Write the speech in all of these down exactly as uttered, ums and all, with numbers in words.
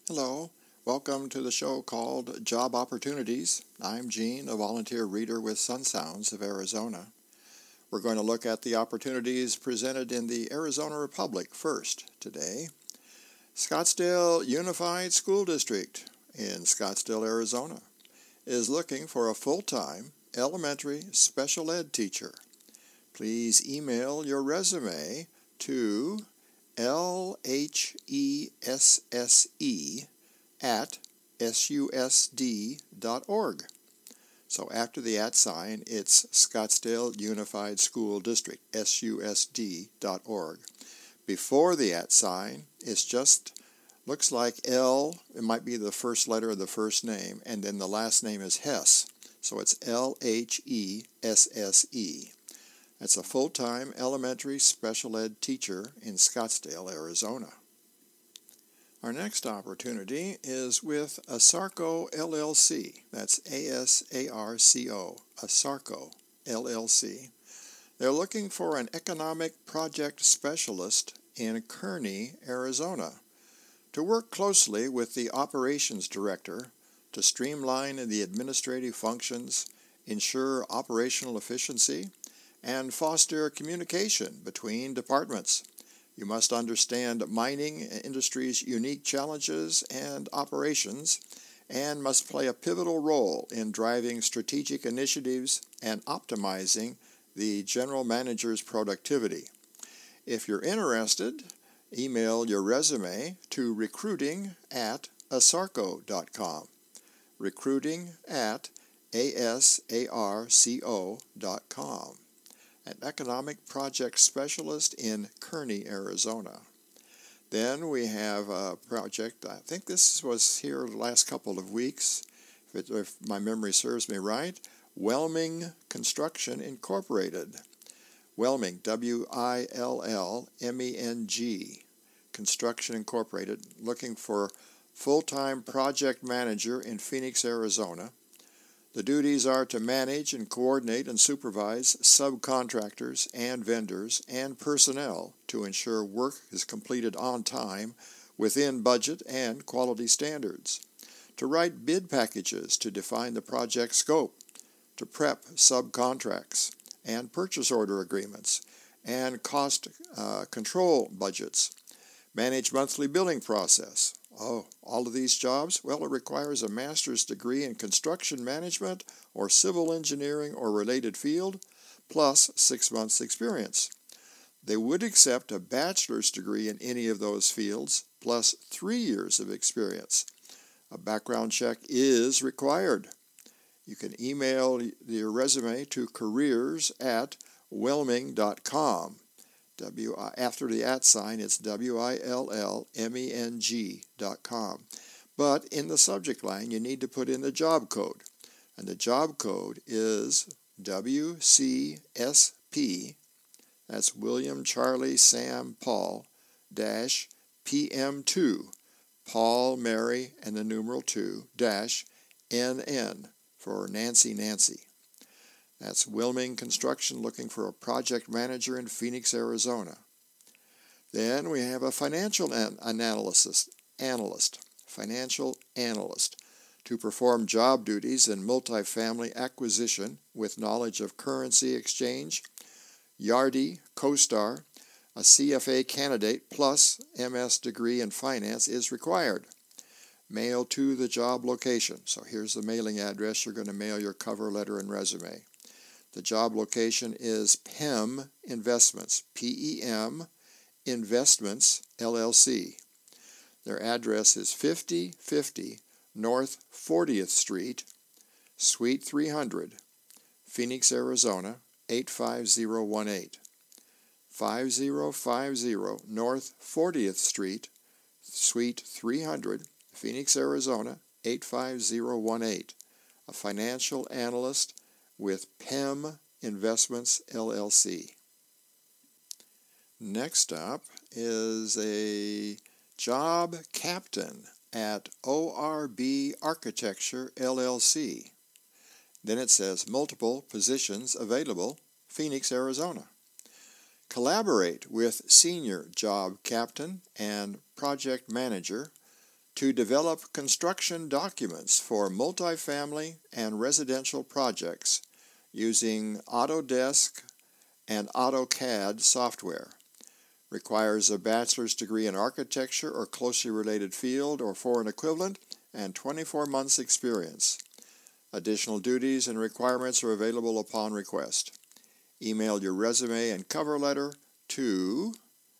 Hello, welcome to the show called Job Opportunities. I'm Gene, a volunteer reader with Sun Sounds of Arizona. We're going to look at the opportunities presented in the Arizona Republic first today. Scottsdale Unified School District in Scottsdale, Arizona is looking for a full-time elementary special ed teacher. Please email your resume to L H E S S E at S U S D dot org. So after the at sign, it's Scottsdale Unified School District, S U S D dot org. Before the at sign, it's just, looks like L, it might be the first letter of the first name, and then the last name is Hess. So it's L H E S S E. That's a full-time elementary special ed teacher in Scottsdale, Arizona. Our next opportunity is with ASARCO L L C. That's A S A R C O, ASARCO L L C. They're looking for an economic project specialist in Kearney, Arizona, to work closely with the operations director to streamline the administrative functions, ensure operational efficiency, and foster communication between departments. You must understand mining industry's unique challenges and operations, and must play a pivotal role in driving strategic initiatives and optimizing the general manager's productivity. If you're interested, email your resume to recruiting at asarco dot com. Recruiting at A S A R C O dot com. An economic project specialist in Kearney, Arizona. Then we have a project, I think this was here the last couple of weeks, if, it, if my memory serves me right, Wellming Construction Incorporated. Wellming, W I L L M E N G, Construction Incorporated, looking for full-time project manager in Phoenix, Arizona. The duties are to manage and coordinate and supervise subcontractors and vendors and personnel to ensure work is completed on time, within budget and quality standards, to write bid packages to define the project scope, to prep subcontracts and purchase order agreements and cost uh, control budgets, manage monthly billing process. Oh, all of these jobs? Well, it requires a master's degree in construction management or civil engineering or related field, plus six months experience. They would accept a bachelor's degree in any of those fields, plus three years of experience. A background check is required. You can email your resume to careers at wellming dot com. W after the at sign, it's W I L L M E N G dot com. But in the subject line, you need to put in the job code. And the job code is W C S P, that's William Charlie Sam Paul, dash P M two, Paul Mary and the numeral two, dash N N for Nancy Nancy. That's Wellming Construction looking for a project manager in Phoenix, Arizona. Then we have a financial an- analysis, analyst, financial analyst, to perform job duties in multifamily acquisition with knowledge of currency exchange, Yardi, CoStar, a C F A candidate plus M S degree in finance is required. Mail to the job location. So here's the mailing address you're going to mail your cover letter and resume. The job location is P E M Investments, P E M Investments, L L C. Their address is fifty fifty North fortieth Street, Suite three hundred, Phoenix, Arizona, eight five zero one eight. five zero five zero North fortieth Street, Suite three hundred, Phoenix, Arizona, eight five zero one eight. A financial analyst with P E M Investments, L L C. Next up is a job captain at O R B Architecture, L L C. Then it says multiple positions available, Phoenix, Arizona. Collaborate with senior job captain and project manager to develop construction documents for multifamily and residential projects using Autodesk and AutoCAD software. Requires a bachelor's degree in architecture or closely related field or foreign equivalent and twenty-four months experience. Additional duties and requirements are available upon request. Email your resume and cover letter to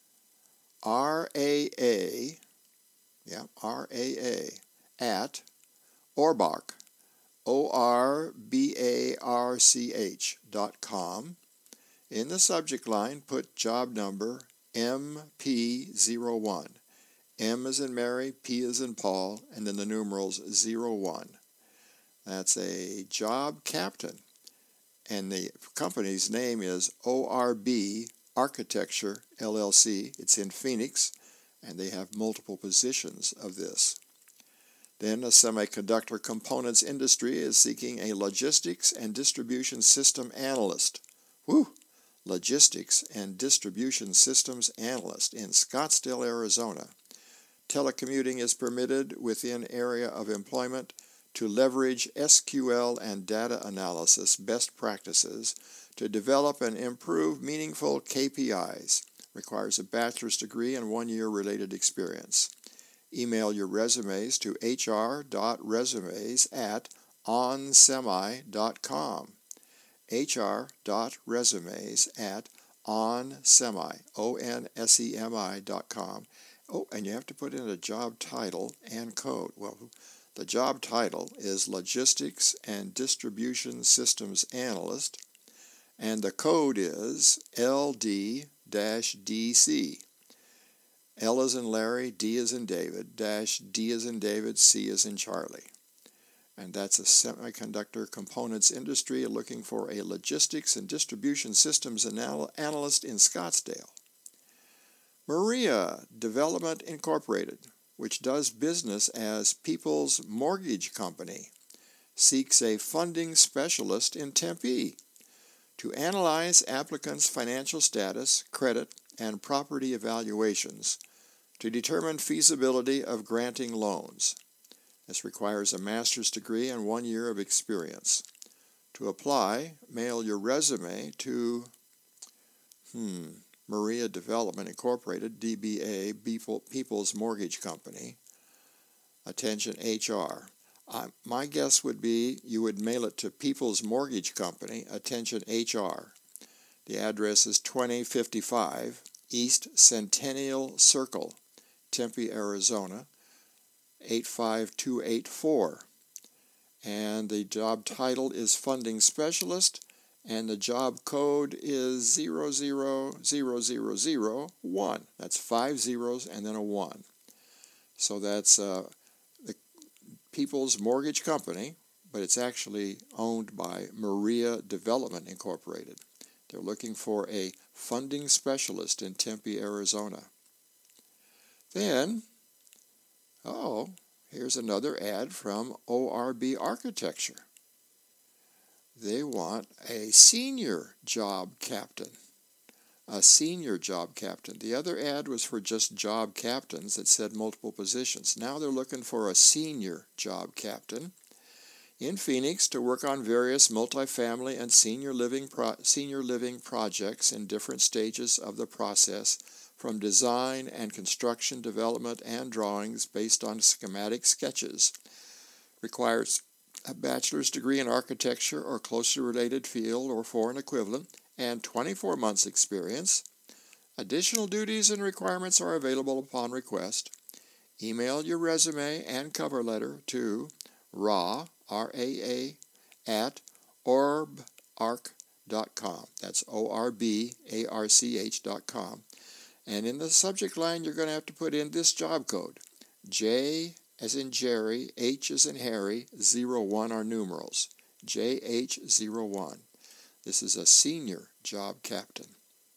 R A A, yeah, R A A, at Orbach, O R B A R C H dot com. In the subject line, put job number M P zero one. M as in Mary, P as in Paul, and then the numerals zero one. That's a job captain. And the company's name is O R B Architecture, L L C. It's in Phoenix, and they have multiple positions of this. Then a semiconductor components industry is seeking a logistics and distribution system analyst. Whew! Logistics and Distribution Systems Analyst in Scottsdale, Arizona. Telecommuting is permitted within area of employment to leverage S Q L and data analysis best practices to develop and improve meaningful K P Is. Requires a bachelor's degree and one year related experience. Email your resumes to h r dot resumes at onsemi dot com. h r dot resumes at onsemi, O N S E M I dot com. Oh, and you have to put in a job title and code. Well, the job title is Logistics and Distribution Systems Analyst, and the code is L D D C. L as in Larry, D as in David, dash D as in David, C as in Charlie. And that's a semiconductor components industry looking for a logistics and distribution systems anal- analyst in Scottsdale. Maria Development Incorporated, which does business as People's Mortgage Company, seeks a funding specialist in Tempe to analyze applicants' financial status, credit, and property evaluations to determine feasibility of granting loans. This requires a master's degree and one year of experience. To apply, mail your resume to hmm, Maria Development Incorporated, D B A, People's Mortgage Company. Attention H R. Uh, my guess would be you would mail it to People's Mortgage Company, attention H R. The address is twenty fifty-five East Centennial Circle, Tempe, Arizona, eight five two eight four. And the job title is Funding Specialist, and the job code is zero zero zero zero zero one. That's five zeros and then a one. So that's uh, the People's Mortgage Company, but it's actually owned by Maria Development Incorporated. They're looking for a funding specialist in Tempe, Arizona. Then, oh, here's another ad from O R B Architecture. They want a senior job captain. A senior job captain. The other ad was for just job captains that said multiple positions. Now they're looking for a senior job captain in Phoenix to work on various multifamily and senior living pro- senior living projects in different stages of the process, from design and construction development and drawings based on schematic sketches. Requires a bachelor's degree in architecture or closely related field or foreign equivalent and twenty-four months experience. Additional duties and requirements are available upon request. Email your resume and cover letter to RA, R A A, at orbarch dot com. That's O R B A R C H dot com. And in the subject line, you're going to have to put in this job code. J as in Jerry, H as in Harry, zero one are numerals. J H zero one. This is a senior job captain.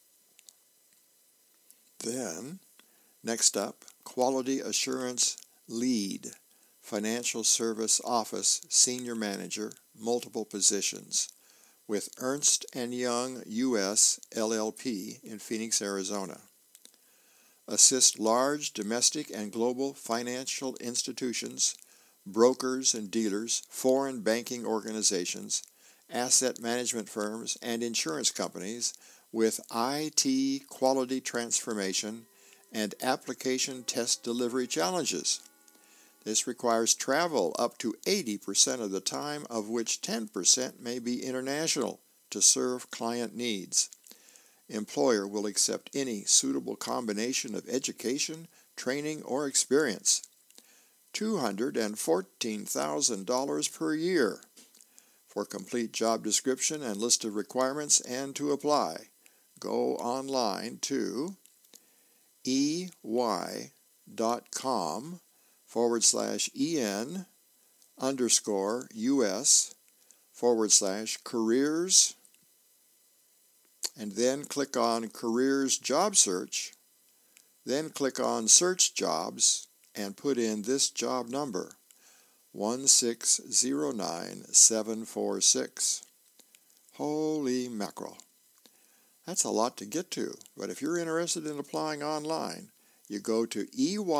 Then, next up, Quality Assurance Lead, Financial Service Office Senior Manager, multiple positions, with Ernst and Young U S L L P in Phoenix, Arizona. assist large domestic and global financial institutions, brokers and dealers, foreign banking organizations, asset management firms, and insurance companies with I T quality transformation and application test delivery challenges. This requires travel up to eighty percent of the time, of which ten percent may be international, to serve client needs. Employer will accept any suitable combination of education, training, or experience. two hundred fourteen thousand dollars per year. For complete job description and list of requirements and to apply, go online to ey.com forward slash en underscore us forward slash careers, and then click on Careers Job Search, then click on Search Jobs and put in this job number, one six zero nine seven four six. Holy mackerel. That's a lot to get to, but if you're interested in applying online, you go to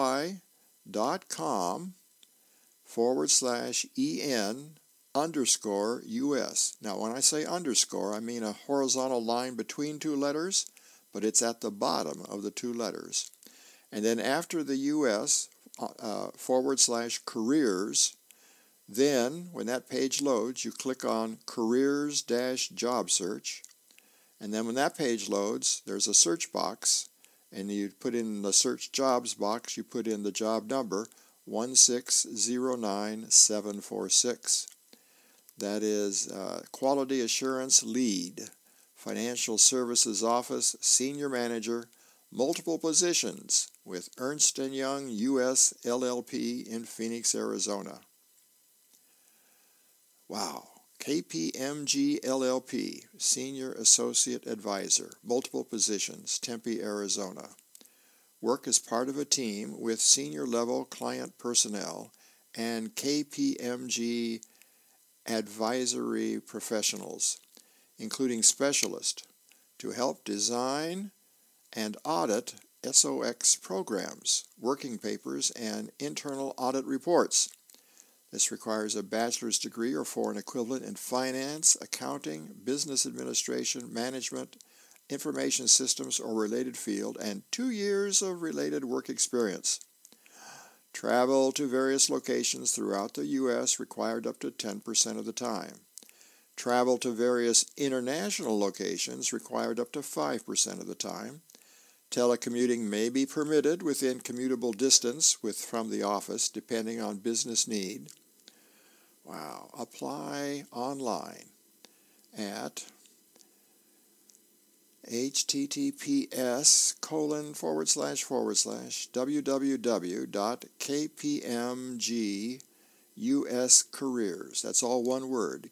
ey.com forward slash en underscore us. Now, when I say underscore, I mean a horizontal line between two letters, but it's at the bottom of the two letters. And then after the us, uh, forward slash careers, then when that page loads, you click on Careers dash Job Search. And then when that page loads, there's a search box, and you put in the search jobs box, you put in the job number one six zero nine seven four six. That is uh, Quality Assurance Lead, Financial Services Office, Senior Manager, multiple positions with Ernst and Young U S L L P in Phoenix, Arizona. Wow. K P M G L L P, Senior Associate Advisor, multiple positions, Tempe, Arizona. Work as part of a team with senior-level client personnel and K P M G advisory professionals, including specialists, to help design and audit S O X programs, working papers, and internal audit reports. This requires a bachelor's degree or foreign equivalent in finance, accounting, business administration, management, information systems, or related field, and two years of related work experience. Travel to various locations throughout the U S required up to ten percent of the time. Travel to various international locations required up to five percent of the time. Telecommuting may be permitted within commutable distance with from the office, depending on business need. Wow. Apply online at https colon forward slash forward slash www.kpmguscareers. That's all one word.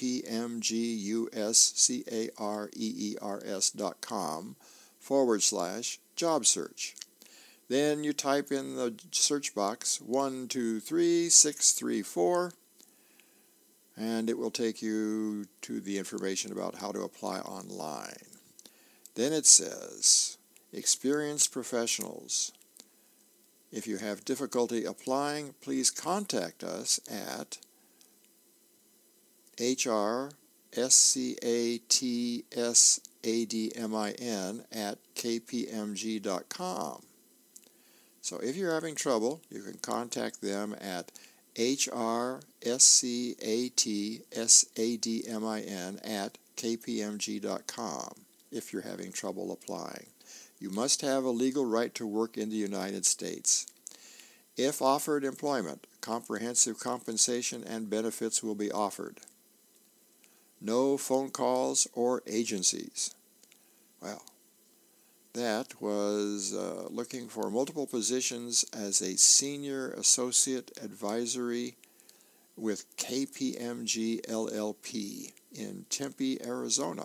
kpmguscareers dot com forward slash job search. Then you type in the search box one two three six three four, and it will take you to the information about how to apply online. Then it says, experienced professionals. If you have difficulty applying, please contact us at hrscatsadmin at kpmg dot com. So if you're having trouble, you can contact them at hrscatsadmin at kpmg dot com if you're having trouble applying. You must have a legal right to work in the United States. If offered employment, comprehensive compensation and benefits will be offered. No phone calls or agencies. Well, that was uh, looking for multiple positions as a senior associate advisory with K P M G L L P in Tempe, Arizona.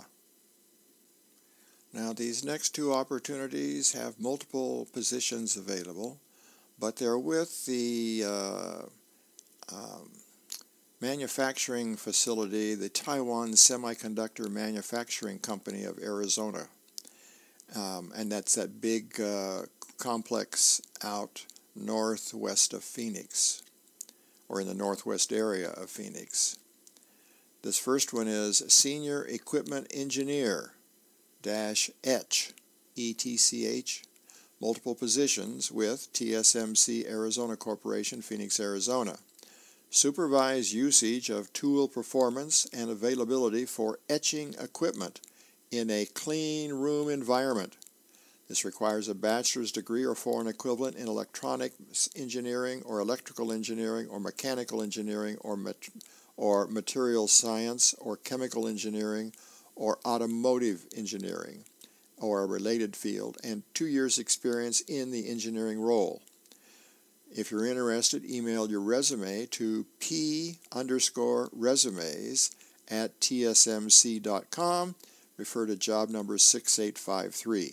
Now, these next two opportunities have multiple positions available, but they're with the uh, um, manufacturing facility, the Taiwan Semiconductor Manufacturing Company of Arizona. Um, and that's that big uh, complex out northwest of Phoenix, or in the northwest area of Phoenix. This first one is Senior Equipment Engineer dash Etch, E T C H, multiple positions with T S M C Arizona Corporation, Phoenix, Arizona. Supervise usage of tool performance and availability for etching equipment in a clean room environment. This requires a bachelor's degree or foreign equivalent in electronics engineering or electrical engineering or mechanical engineering or, mat- or material science or chemical engineering or automotive engineering or a related field, and two years experience in the engineering role. If you're interested, email your resume to p underscore resumes at t s m c dot com. Refer to job number six eight five three.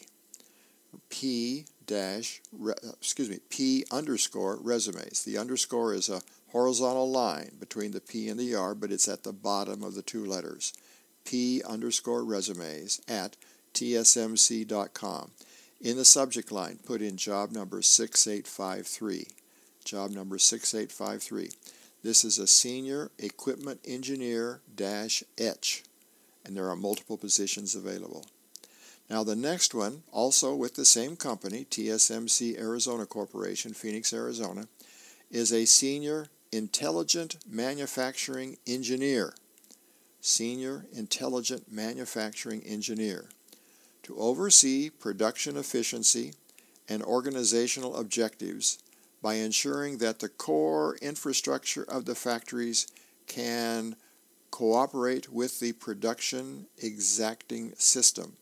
P dash, excuse me, P underscore resumes. The underscore is a horizontal line between the P and the R, but it's at the bottom of the two letters. P underscore resumes at t s m c dot com. In the subject line, put in job number six eight five three. Job number six eight five three. This is a Senior Equipment Engineer dash Etch, and there are multiple positions available. Now the next one, also with the same company, T S M C Arizona Corporation, Phoenix, Arizona, is a Senior Intelligent Manufacturing Engineer. Senior Intelligent Manufacturing Engineer. To oversee production efficiency and organizational objectives by ensuring that the core infrastructure of the factories can cooperate with the production exacting system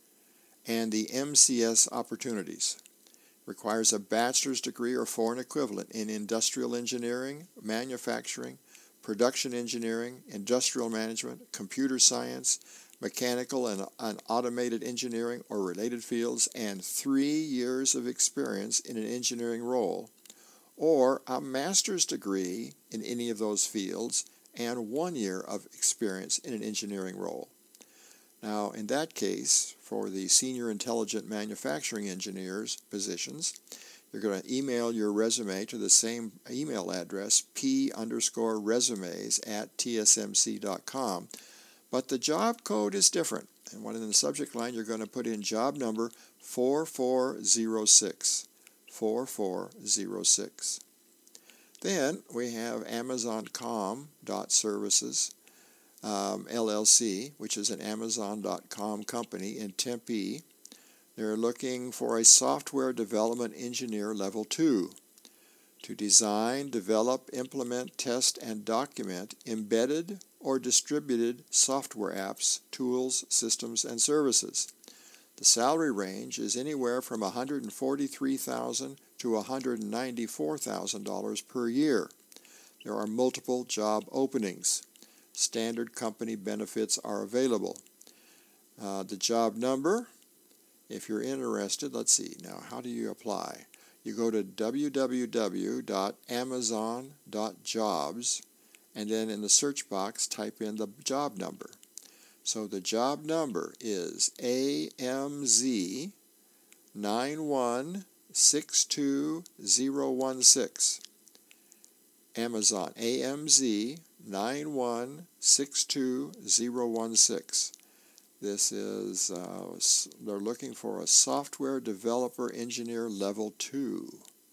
and the M C S opportunities. Requires a bachelor's degree or foreign equivalent in industrial engineering, manufacturing, production engineering, industrial management, computer science, mechanical and, and automated engineering or related fields, and three years of experience in an engineering role, or a master's degree in any of those fields and one year of experience in an engineering role. Now, in that case, for the Senior Intelligent Manufacturing Engineers positions, you're going to email your resume to the same email address, p underscore resumes at t s m c dot com, but the job code is different. And one in the subject line, you're going to put in job number four four zero six. four four zero six. Then we have Amazon dot com Services, um, L L C, which is an Amazon dot com company in Tempe. They're looking for a software development engineer level two to design, develop, implement, test, and document embedded or distributed software apps, tools, systems, and services. The salary range is anywhere from one hundred forty-three thousand dollars to one hundred ninety-four thousand dollars per year. There are multiple job openings. Standard company benefits are available. Uh, the job number, if you're interested, let's see, now how do you apply? You go to w w w dot amazon dot jobs, and then in the search box type in the job number. So the job number is A M Z nine one six two zero one six. Amazon, A M Z nine one six two zero one six. This is, uh, they're looking for a software developer engineer level two.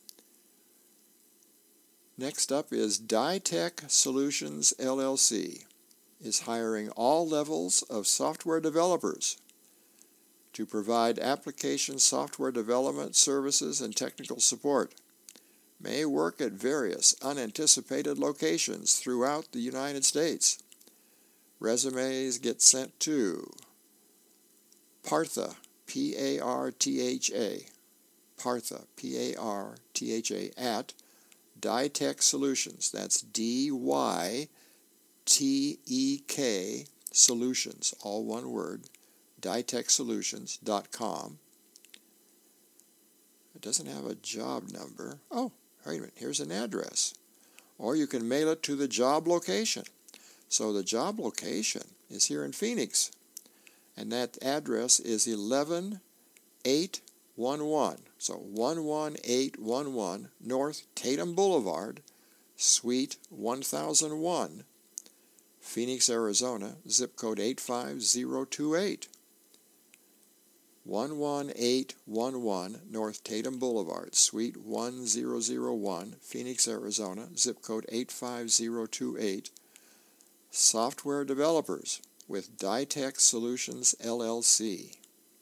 Next up is Ditech Solutions L L C. Is hiring all levels of software developers to provide application software development services and technical support. May work at various unanticipated locations throughout the United States. Resumes get sent to Partha, P A R T H A, Partha, P A R T H A, at Ditech Solutions. That's D Y T E K Solutions, all one word, ditech solutions dot com. It doesn't have a job number. Oh, wait a minute, here's an address. Or you can mail it to the job location. So the job location is here in Phoenix, and that address is eleven eight one one. So one one eight one one North Tatum Boulevard, Suite one thousand one, Phoenix, Arizona, zip code eight five zero two eight. one one eight one one North Tatum Boulevard, Suite one thousand one, Phoenix, Arizona, zip code eight five zero two eight. Software developers with Dytech Solutions, L L C.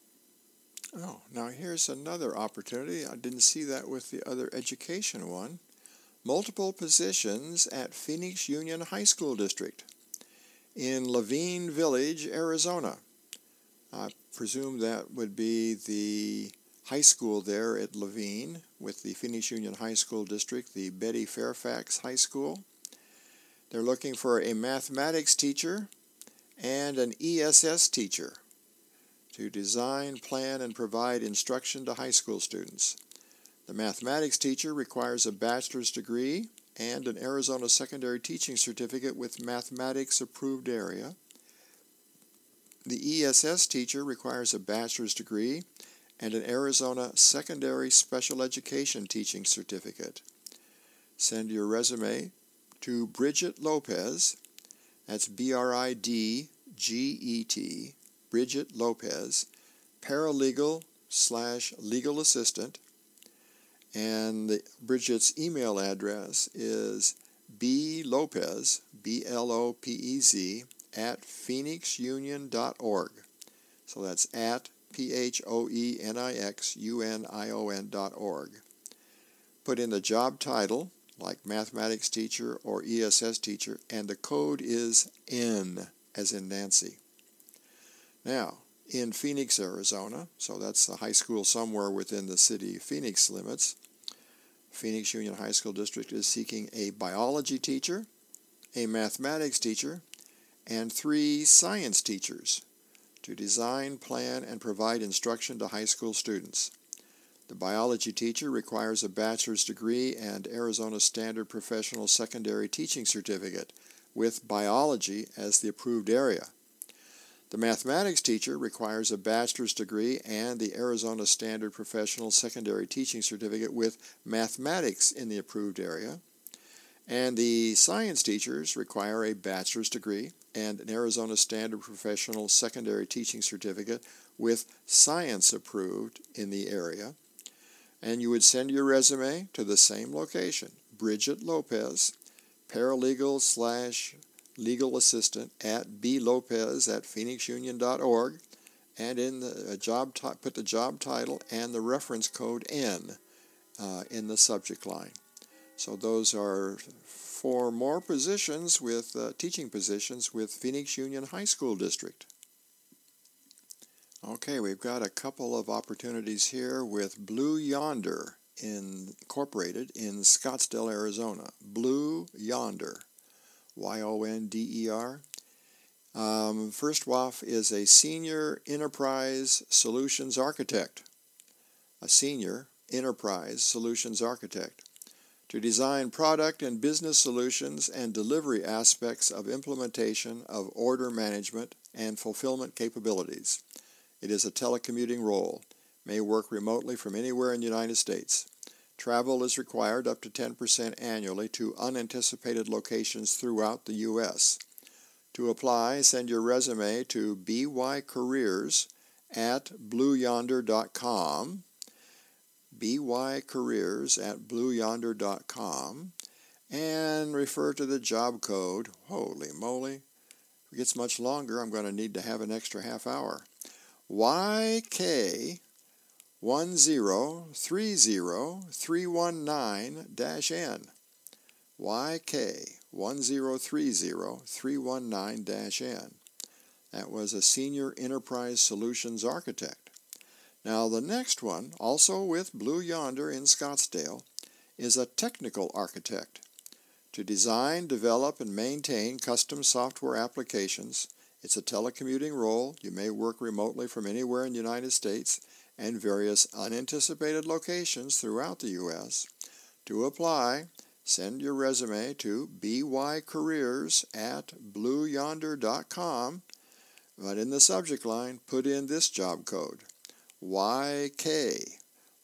Oh, now here's another opportunity. I didn't see that with the other education one. Multiple positions at Phoenix Union High School District in Levine Village, Arizona. I presume that would be the high school there at Levine with the Phoenix Union High School District, the Betty Fairfax High School. They're looking for a mathematics teacher and an E S S teacher to design, plan, and provide instruction to high school students. The mathematics teacher requires a bachelor's degree and an Arizona Secondary Teaching Certificate with Mathematics Approved Area. The E S S teacher requires a bachelor's degree and an Arizona Secondary Special Education Teaching Certificate. Send your resume to Bridget Lopez, that's B R I D G E T, Bridget Lopez, paralegal slash legal assistant, and the, Bridget's email address is blopez, B L O P E Z, at phoenix union dot org. So that's at P H O E N I X U N I O N dot org. Put in the job title, like mathematics teacher or E S S teacher, and the code is N, as in Nancy. Now, in Phoenix, Arizona, so that's a high school somewhere within the city of Phoenix limits, Phoenix Union High School District is seeking a biology teacher, a mathematics teacher, and three science teachers to design, plan, and provide instruction to high school students. The biology teacher requires a bachelor's degree and Arizona Standard Professional Secondary Teaching Certificate with biology as the approved area. The mathematics teacher requires a bachelor's degree and the Arizona Standard Professional Secondary Teaching Certificate with mathematics in the approved area. And the science teachers require a bachelor's degree and an Arizona Standard Professional Secondary Teaching Certificate with science approved in the area. And you would send your resume to the same location, Bridget Lopez, paralegal slash legal assistant at blopez at phoenix union dot org, and in the job t- put the job title and the reference code N uh, in the subject line. So those are four more positions with uh, teaching positions with Phoenix Union High School District. Okay, we've got a couple of opportunities here with Blue Yonder Incorporated in Scottsdale, Arizona. Blue Yonder, Y O N D E R. Um, first off is a Senior Enterprise Solutions Architect. A Senior Enterprise Solutions Architect to design product and business solutions and delivery aspects of implementation of order management and fulfillment capabilities. It is a telecommuting role. May work remotely from anywhere in the United States. Travel is required up to ten percent annually to unanticipated locations throughout the U S To apply, send your resume to bycareers at blue yonder dot com, bycareers at blue yonder dot com, and refer to the job code. Holy moly. If it gets much longer, I'm going to need to have an extra half hour. Y K one zero three zero three one nine N. Y K one zero three zero three one nine N. That was a Senior Enterprise Solutions Architect. Now the next one, also with Blue Yonder in Scottsdale, is a Technical Architect to design, develop, and maintain custom software applications. It's a telecommuting role. You may work remotely from anywhere in the United States and various unanticipated locations throughout the U S To apply, send your resume to bycareers at blue yonder dot com, but in the subject line, put in this job code, Y K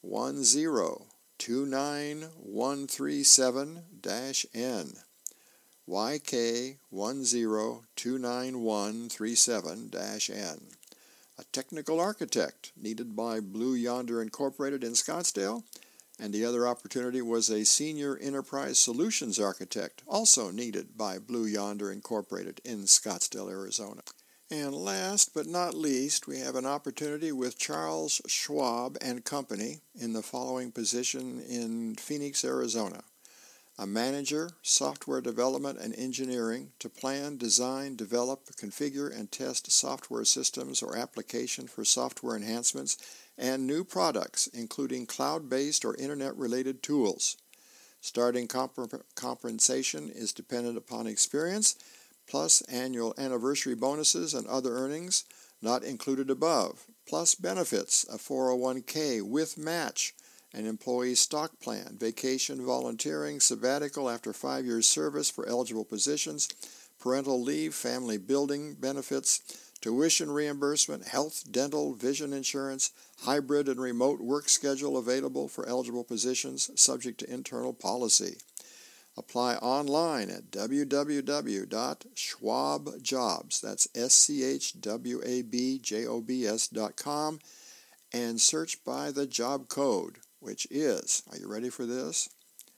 one zero two nine one three seven N. Y K one zero two nine one three seven N. A technical architect needed by Blue Yonder Incorporated in Scottsdale, and the other opportunity was a senior enterprise solutions architect, also needed by Blue Yonder Incorporated in Scottsdale, Arizona. And last but not least, we have an opportunity with Charles Schwab and Company in the following position in Phoenix, Arizona. A manager, software development and engineering to plan, design, develop, configure, and test software systems or application for software enhancements and new products, including cloud-based or internet-related tools. Starting comp- compensation is dependent upon experience, plus annual anniversary bonuses and other earnings not included above, plus benefits, a four oh one k with match, an employee stock plan, vacation, volunteering, sabbatical after five years service for eligible positions, parental leave, family building benefits, tuition reimbursement, health, dental, vision insurance, hybrid and remote work schedule available for eligible positions subject to internal policy. Apply online at w w w dot schwab jobs, that's S C H W A B J O B S dot com, and search by the job code, which is, are you ready for this?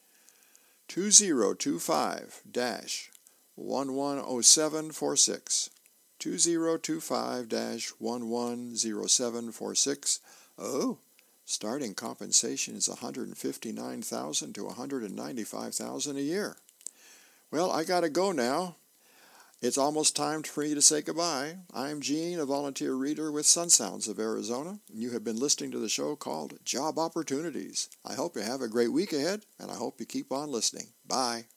two zero two five dash one one zero seven four six. two zero two five dash one one zero seven four six. Oh, starting compensation is one hundred fifty-nine thousand dollars to one hundred ninety-five thousand dollars a year. Well, I got to go now. It's almost time for you to say goodbye. I'm Gene, a volunteer reader with Sun Sounds of Arizona, and you have been listening to the show called Job Opportunities. I hope you have a great week ahead, and I hope you keep on listening. Bye.